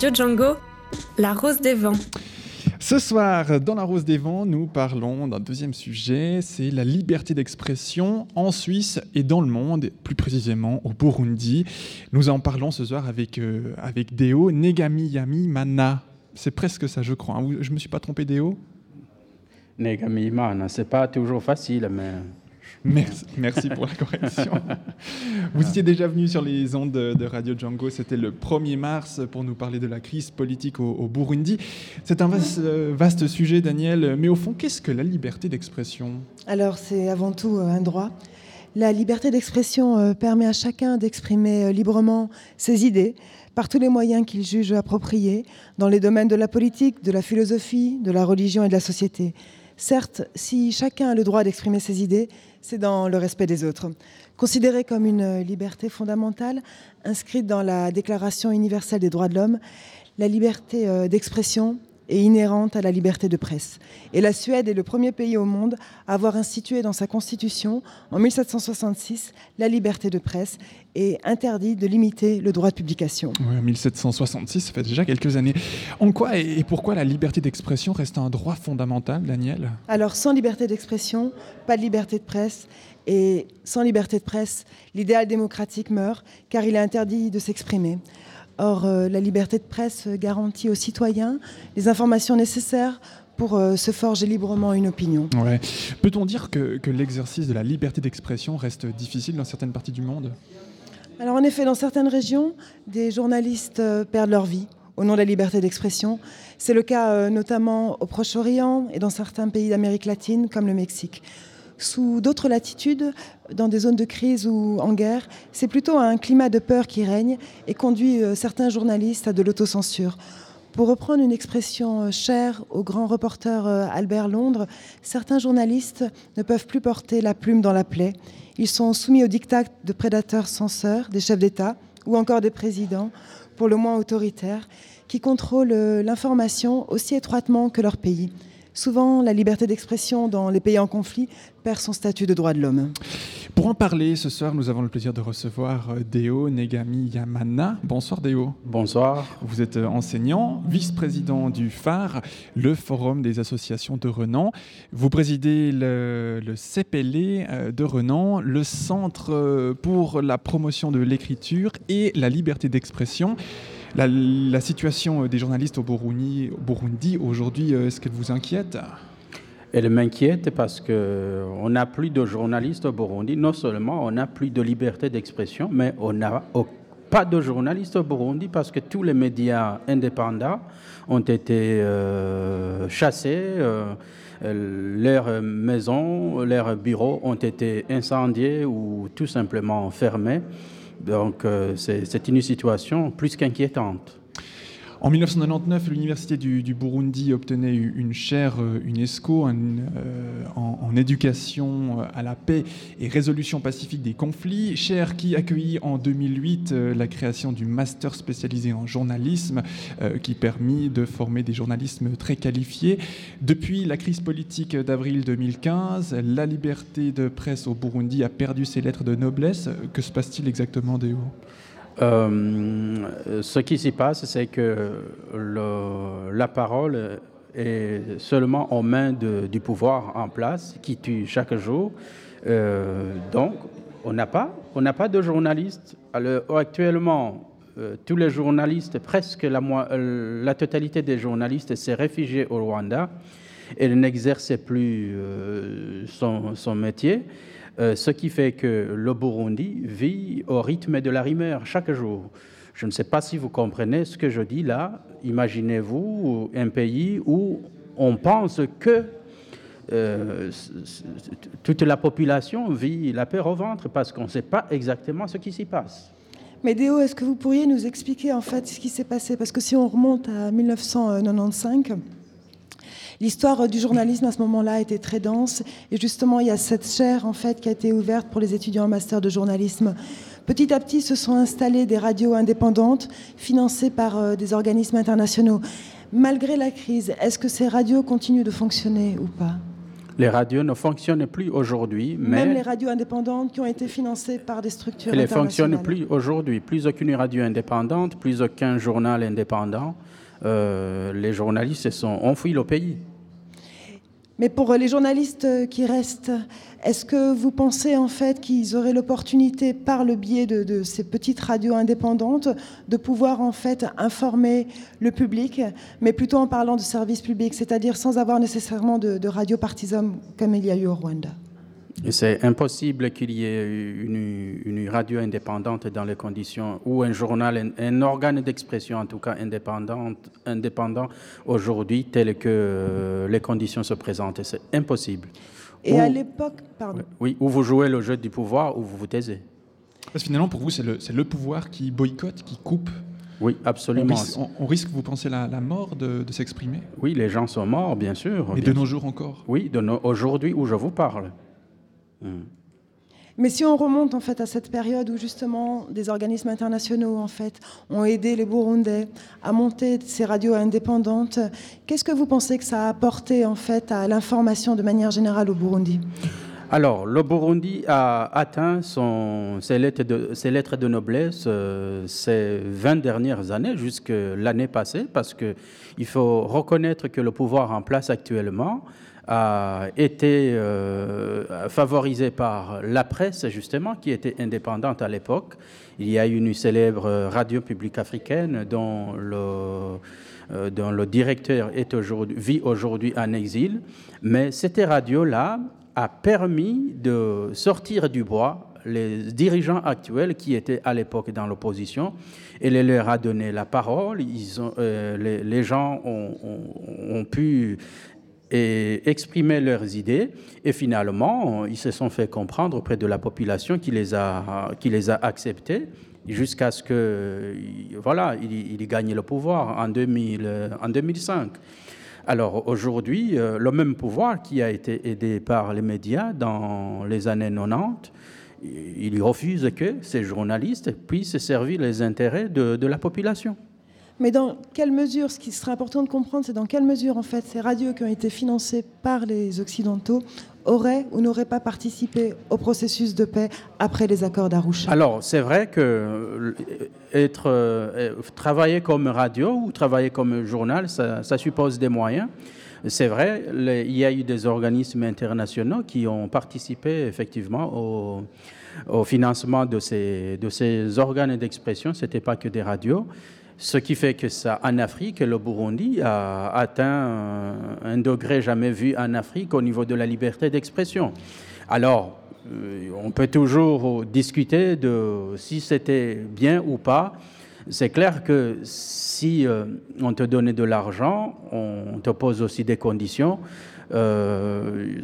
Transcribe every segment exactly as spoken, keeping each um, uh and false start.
Radio Django, la Rose des Vents. Ce soir, dans la Rose des Vents, nous parlons d'un deuxième sujet, c'est la liberté d'expression en Suisse et dans le monde, plus précisément au Burundi. Nous en parlons ce soir avec, euh, avec Deo Negamiyamimana. C'est presque ça, je crois. Je ne me suis pas trompé, Deo ? Negamiyamana, c'est pas toujours facile, mais... Merci, merci pour la correction. Vous étiez déjà venu sur les ondes de, de Radio Django, c'était le premier mars pour nous parler de la crise politique au, au Burundi. C'est un vaste, vaste sujet, Daniel, mais au fond, qu'est-ce que la liberté d'expression ? Alors, c'est avant tout un droit. La liberté d'expression permet à chacun d'exprimer librement ses idées par tous les moyens qu'il juge appropriés dans les domaines de la politique, de la philosophie, de la religion et de la société. Certes, si chacun a le droit d'exprimer ses idées, c'est dans le respect des autres. Considérée comme une liberté fondamentale, inscrite dans la Déclaration universelle des droits de l'homme, la liberté d'expression est inhérente à la liberté de presse. Et la Suède est le premier pays au monde à avoir institué dans sa constitution, en mille sept cent soixante-six, la liberté de presse et interdit de limiter le droit de publication. Oui, en mille sept cent soixante-six, ça fait déjà quelques années. En quoi et pourquoi la liberté d'expression reste un droit fondamental, Daniel ? Alors, sans liberté d'expression, pas de liberté de presse. Et sans liberté de presse, l'idéal démocratique meurt, car il est interdit de s'exprimer. Or, euh, la liberté de presse garantit aux citoyens les informations nécessaires pour euh, se forger librement une opinion. Ouais. Peut-on dire que, que l'exercice de la liberté d'expression reste difficile dans certaines parties du monde ? Alors en effet, dans certaines régions, des journalistes euh, perdent leur vie au nom de la liberté d'expression. C'est le cas euh, notamment au Proche-Orient et dans certains pays d'Amérique latine, comme le Mexique. Sous d'autres latitudes, dans des zones de crise ou en guerre, c'est plutôt un climat de peur qui règne et conduit euh, certains journalistes à de l'autocensure. Pour reprendre une expression chère au grand reporter euh, Albert Londres, certains journalistes ne peuvent plus porter la plume dans la plaie. Ils sont soumis au diktat de prédateurs censeurs, des chefs d'État ou encore des présidents, pour le moins autoritaires, qui contrôlent euh, l'information aussi étroitement que leur pays. Souvent, la liberté d'expression dans les pays en conflit perd son statut de droit de l'homme. Pour en parler, ce soir, nous avons le plaisir de recevoir Deo Negamiyamana. Bonsoir Deo. Bonsoir. Vous êtes enseignant, vice-président du F A R, le Forum des associations de Renan. Vous présidez le, le C P L E de Renan, le Centre pour la promotion de l'écriture et la liberté d'expression. La, la situation des journalistes au Burundi, au Burundi aujourd'hui, est-ce qu'elle vous inquiète ? Elle m'inquiète parce qu'on n'a plus de journalistes au Burundi. Non seulement on n'a plus de liberté d'expression, mais on n'a pas de journalistes au Burundi parce que tous les médias indépendants ont été euh, chassés, euh, leurs maisons, leurs bureaux ont été incendiés ou tout simplement fermés. Donc, euh, c'est, c'est une situation plus qu'inquiétante. En dix-neuf cent quatre-vingt-dix-neuf, l'Université du, du Burundi obtenait une chaire UNESCO un, euh, en, en éducation à la paix et résolution pacifique des conflits, chaire qui accueillit en deux mille huit euh, la création du master spécialisé en journalisme euh, qui permit de former des journalistes très qualifiés. Depuis la crise politique d'avril deux mille quinze, la liberté de presse au Burundi a perdu ses lettres de noblesse. Que se passe-t-il exactement, Deo ? Euh, ce qui s'y passe, c'est que le, la parole est seulement aux mains de, du pouvoir en place, qui tue chaque jour. Euh, donc, on n'a pas, on n'a pas de journalistes. Alors, actuellement, euh, tous les journalistes, presque la, euh, la totalité des journalistes s'est réfugiée au Rwanda. Elle n'exerçait plus euh, son, son métier. Euh, ce qui fait que le Burundi vit au rythme de la rumeur chaque jour. Je ne sais pas si vous comprenez ce que je dis là. Imaginez-vous un pays où on pense que euh, toute la population vit la peur au ventre parce qu'on ne sait pas exactement ce qui s'y passe. Mais Déo, est-ce que vous pourriez nous expliquer en fait ce qui s'est passé ? Parce que si on remonte à dix-neuf cent quatre-vingt-quinze, l'histoire du journalisme à ce moment-là était très dense et justement il y a cette chaire en fait qui a été ouverte pour les étudiants en master de journalisme. Petit à petit se sont installées des radios indépendantes financées par euh, des organismes internationaux. Malgré la crise, est-ce que ces radios continuent de fonctionner ou pas ? Les radios ne fonctionnent plus aujourd'hui, mais... Même les radios indépendantes qui ont été financées par des structures elles ne internationales. fonctionnent plus aujourd'hui. Plus aucune radio indépendante, plus aucun journal indépendant. Euh, les journalistes se sont enfuis le pays. Mais pour les journalistes qui restent, est-ce que vous pensez en fait qu'ils auraient l'opportunité, par le biais de, de ces petites radios indépendantes, de pouvoir en fait informer le public, mais plutôt en parlant de service public, c'est-à-dire sans avoir nécessairement de, de radio partisane comme il y a eu au Rwanda? C'est impossible qu'il y ait une, une radio indépendante dans les conditions, ou un journal, un, un organe d'expression en tout cas indépendant, indépendant aujourd'hui, tel que euh, les conditions se présentent. C'est impossible. Et ou, à l'époque, pardon. Oui, ou vous jouez le jeu du pouvoir, ou vous vous taisez. Parce que finalement, pour vous, c'est le, c'est le pouvoir qui boycotte, qui coupe. Oui, absolument. On risque, on, on risque vous pensez, la, la mort de, de s'exprimer? Oui, les gens sont morts, bien sûr. Et bien de nos sûr. jours encore? Oui, de no, aujourd'hui où je vous parle. Hmm. Mais si on remonte en fait à cette période où justement des organismes internationaux en fait ont aidé les Burundais à monter ces radios indépendantes, qu'est-ce que vous pensez que ça a apporté en fait à l'information de manière générale au Burundi? Alors, le Burundi a atteint son, ses, lettres de, ses lettres de noblesse euh, ces vingt dernières années, jusque l'année passée, parce qu'il faut reconnaître que le pouvoir en place actuellement a été euh, favorisé par la presse, justement, qui était indépendante à l'époque. Il y a une célèbre radio publique africaine dont le, euh, dont le directeur est aujourd'hui, vit aujourd'hui en exil. Mais cette radio-là a permis de sortir du bois les dirigeants actuels qui étaient à l'époque dans l'opposition, et les leur a donné la parole. Ils ont, euh, les, les gens ont, ont, ont pu et exprimer leurs idées, et finalement, ils se sont fait comprendre auprès de la population qui les a, qui les a acceptés, jusqu'à ce que, voilà, il, il gagne le pouvoir en, deux mille, en deux mille cinq. Alors aujourd'hui, le même pouvoir qui a été aidé par les médias dans les années quatre-vingt-dix, il refuse que ces journalistes puissent servir les intérêts de, de la population. Mais dans quelle mesure, ce qui serait important de comprendre, c'est dans quelle mesure, en fait, ces radios qui ont été financées par les Occidentaux auraient ou n'auraient pas participé au processus de paix après les accords d'Arusha? Alors, c'est vrai que être, euh, travailler comme radio ou travailler comme journal, ça, ça suppose des moyens. C'est vrai, les, il y a eu des organismes internationaux qui ont participé effectivement au, au financement de ces, de ces organes d'expression. Ce n'était pas que des radios. Ce qui fait que ça, en Afrique, le Burundi a atteint un degré jamais vu en Afrique au niveau de la liberté d'expression. Alors, on peut toujours discuter de si c'était bien ou pas. C'est clair que si on te donnait de l'argent, on te pose aussi des conditions. Euh,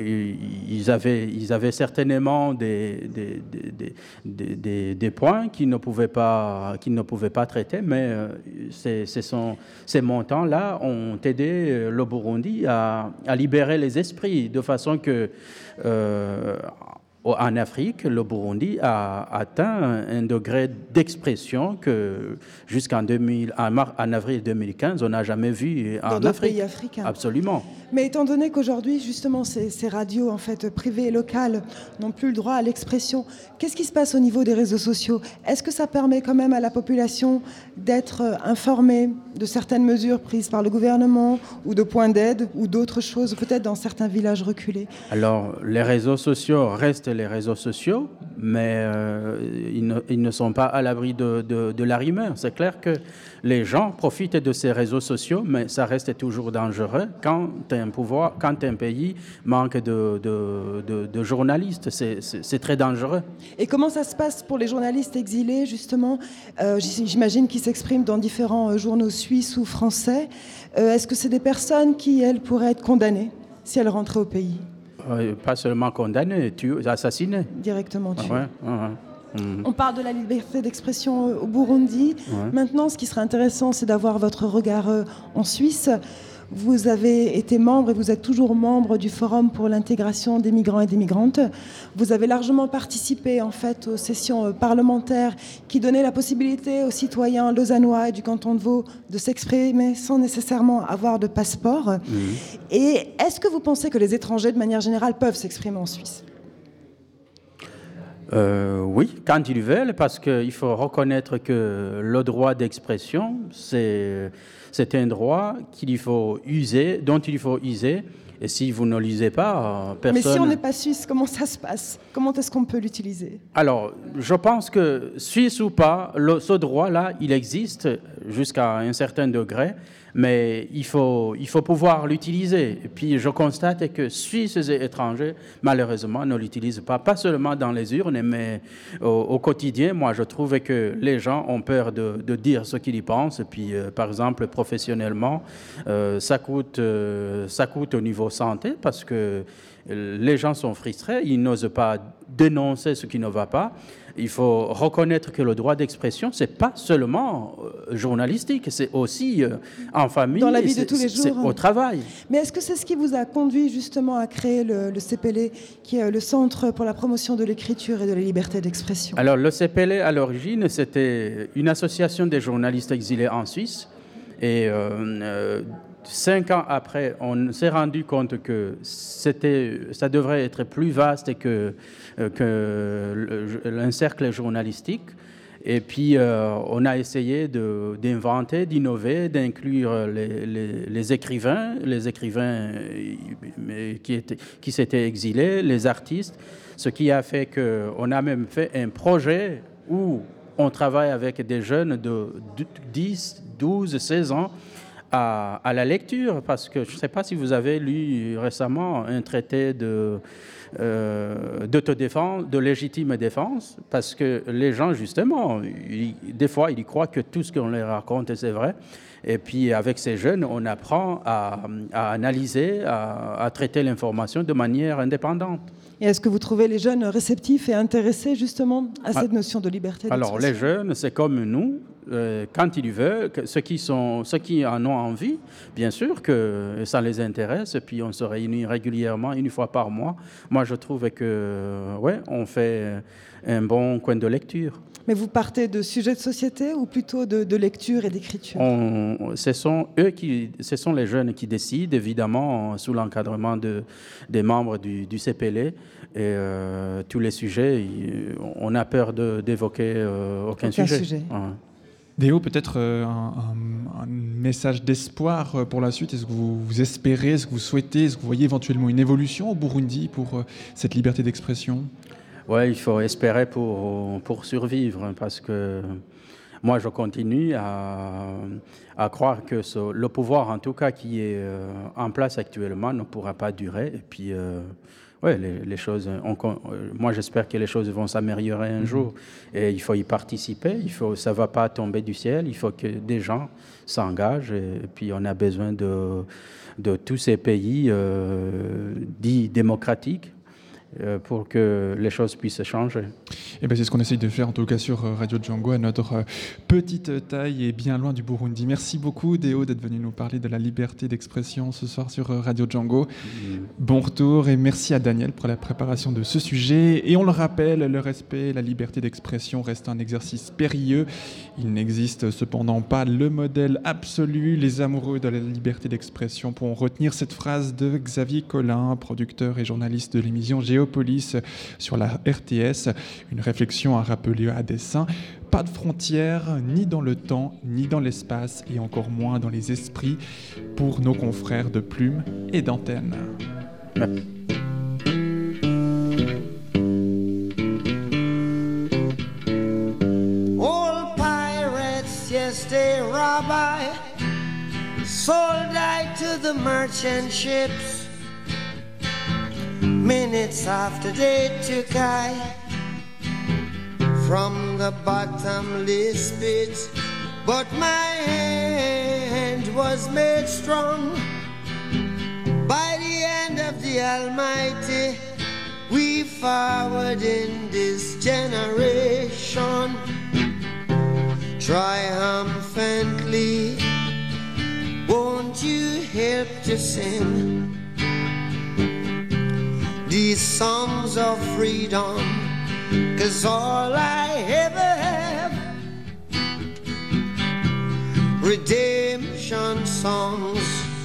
ils, avaient, ils avaient certainement des, des, des, des, des, des points qu'ils ne pouvaient pas, qu'ils ne pouvaient pas traiter, mais ces, ces, sont, ces montants-là ont aidé le Burundi à, à libérer les esprits, de façon que euh, en Afrique, le Burundi a atteint un degré d'expression que jusqu'en deux mille, en, en avril deux mille quinze, on n'a jamais vu en dans Afrique. Pays africains. Absolument. Mais étant donné qu'aujourd'hui, justement, ces, ces radios en fait, privées et locales n'ont plus le droit à l'expression, qu'est-ce qui se passe au niveau des réseaux sociaux? Est-ce que ça permet quand même à la population d'être informée de certaines mesures prises par le gouvernement ou de points d'aide ou d'autres choses, peut-être dans certains villages reculés? Alors, les réseaux sociaux restent les réseaux sociaux, mais euh, ils, ne, ils ne sont pas à l'abri de, de, de la rumeur. C'est clair que les gens profitent de ces réseaux sociaux, mais ça reste toujours dangereux quand un pouvoir, quand un pays manque de, de, de, de journalistes. C'est, c'est, c'est très dangereux. Et comment ça se passe pour les journalistes exilés, justement? euh, J'imagine qu'ils s'expriment dans différents journaux suisses ou français. Euh, est-ce que c'est des personnes qui, elles, pourraient être condamnées si elles rentraient au pays? Euh, pas seulement condamnées, tuées, assassinées. Directement tuées. Ah ouais, ah ouais. Mmh. On parle de la liberté d'expression au Burundi. Ouais. Maintenant, ce qui serait intéressant, c'est d'avoir votre regard en Suisse. Vous avez été membre et vous êtes toujours membre du Forum pour l'intégration des migrants et des migrantes. Vous avez largement participé en fait aux sessions parlementaires qui donnaient la possibilité aux citoyens lausannois et du canton de Vaud de s'exprimer sans nécessairement avoir de passeport. Mmh. Et est-ce que vous pensez que les étrangers, de manière générale, peuvent s'exprimer en Suisse ? Euh, oui, quand ils veulent, parce qu'il faut reconnaître que le droit d'expression, c'est, c'est un droit qu'il faut user, dont il faut user. Et si vous ne l'usez pas, personne... Mais si on n'est pas suisse, comment ça se passe ? Comment est-ce qu'on peut l'utiliser ? Alors, je pense que, suisse ou pas, le, ce droit-là, il existe jusqu'à un certain degré, mais il faut, il faut pouvoir l'utiliser. Et puis, je constate que Suisses et étrangers, malheureusement, ne l'utilisent pas, pas seulement dans les urnes, mais au, au quotidien. Moi, je trouve que les gens ont peur de, de dire ce qu'ils y pensent. Et puis, euh, par exemple, professionnellement, euh, ça coûte, euh, ça coûte au niveau santé parce que les gens sont frustrés, ils n'osent pas dénoncer ce qui ne va pas. Il faut reconnaître que le droit d'expression, ce n'est pas seulement journalistique, c'est aussi en famille, dans la vie de tous les jours, c'est au travail. Mais est-ce que c'est ce qui vous a conduit justement à créer le, le C P L E, qui est le Centre pour la promotion de l'écriture et de la liberté d'expression ? Alors le C P L E, à l'origine, c'était une association des journalistes exilés en Suisse. Et euh, euh, cinq ans après, on s'est rendu compte que c'était, ça devrait être plus vaste que, que un cercle journalistique. Et puis, euh, on a essayé de, d'inventer, d'innover, d'inclure les, les, les écrivains, les écrivains qui, étaient, qui s'étaient exilés, les artistes, ce qui a fait qu'on a même fait un projet où on travaille avec des jeunes de dix, douze, seize ans à, à la lecture, parce que je ne sais pas si vous avez lu récemment un traité de, euh, d'autodéfense, de légitime défense, parce que les gens, justement, ils, des fois, ils croient que tout ce qu'on leur raconte, c'est vrai. Et puis, avec ces jeunes, on apprend à, à analyser, à, à traiter l'information de manière indépendante. Et est-ce que vous trouvez les jeunes réceptifs et intéressés justement à cette notion de liberté d'expression ? Alors, les jeunes, c'est comme nous, euh, quand ils veulent, ceux qui, sont, ceux qui en ont envie, bien sûr que ça les intéresse, et puis on se réunit régulièrement, une fois par mois. Moi, je trouve que, ouais, on fait un bon coin de lecture. Mais vous partez de sujets de société ou plutôt de, de lecture et d'écriture ? On, ce sont eux qui, ce sont les jeunes qui décident, évidemment, sous l'encadrement de, des membres du, du C P L E. Et euh, tous les sujets, on a peur de, d'évoquer euh, aucun, aucun sujet. sujet. Ouais. Déo, peut-être euh, un, un, un message d'espoir pour la suite. Est-ce que vous, vous espérez, est-ce que vous souhaitez, est-ce que vous voyez éventuellement une évolution au Burundi pour euh, cette liberté d'expression ? Oui, il faut espérer pour, pour survivre, parce que moi, je continue à, à croire que ce, le pouvoir, en tout cas, qui est euh, en place actuellement, ne pourra pas durer. Et puis, euh, ouais, les, les choses, on, moi, j'espère que les choses vont s'améliorer un jour. Et il faut y participer. Il faut, ça ne va pas tomber du ciel. Il faut que des gens s'engagent. Et, et puis, on a besoin de, de tous ces pays euh, dits démocratiques, pour que les choses puissent changer. Et ben c'est ce qu'on essaye de faire, en tout cas sur Radio Django, à notre petite taille et bien loin du Burundi. Merci beaucoup, Déo, d'être venu nous parler de la liberté d'expression ce soir sur Radio Django. Mmh. Bon retour et merci à Daniel pour la préparation de ce sujet. Et on le rappelle, le respect, la liberté d'expression reste un exercice périlleux. Il n'existe cependant pas le modèle absolu. Les amoureux de la liberté d'expression pourront retenir cette phrase de Xavier Collin, producteur et journaliste de l'émission Géopolis sur la R T S. Une réflexion à rappeler à dessein. Pas de frontières, ni dans le temps, ni dans l'espace, et encore moins dans les esprits, pour nos confrères de Plume et d'Antenne. All pirates, yes, they rob I, sold I to the merchant ships. Minutes after they took I from the bottomless pit, but my hand was made strong by the hand of the Almighty. We forward in this generation triumphantly. Won't you hear help to sing these songs of freedom, 'cause all I ever have, redemption songs,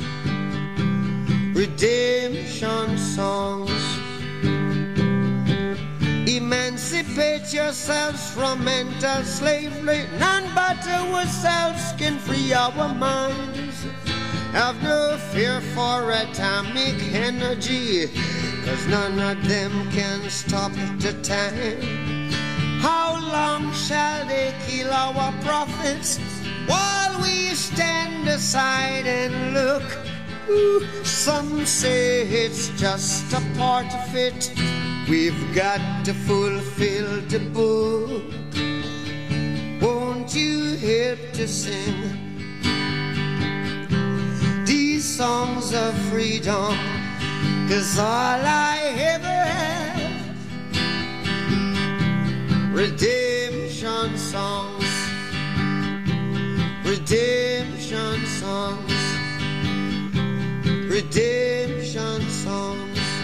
redemption songs. Emancipate yourselves from mental slavery. None but ourselves can free our minds. Have no fear for atomic energy, 'cause none of them can stop the time. How long shall they kill our prophets while we stand aside and look? Ooh, some say it's just a part of it. We've got to fulfill the book. Won't you help to sing these songs of freedom? 'Cause all I ever have, redemption songs, redemption songs, redemption songs.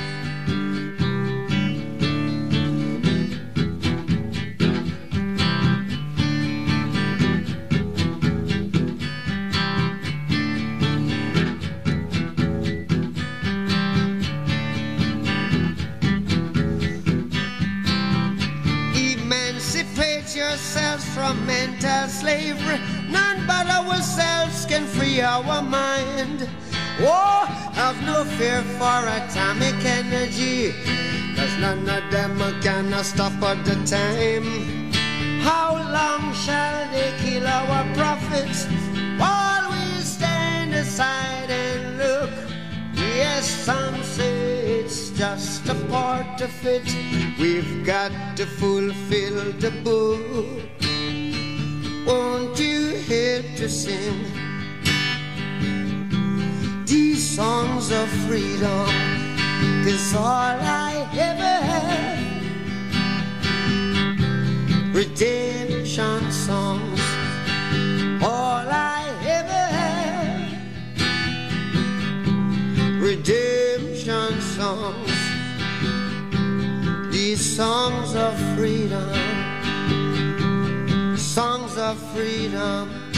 Yourselves from mental slavery. None but ourselves can free our mind. Oh, have no fear for atomic energy, 'cause none of them can stop at the time. How long shall they kill our prophets while we stand aside and look? Yes, some say it's just a part of it. We've got to fulfill the book. Won't you help to sing these songs of freedom? 'Cause all I ever have, redemption songs. All I ever have, redemption songs. These songs of freedom, songs of freedom.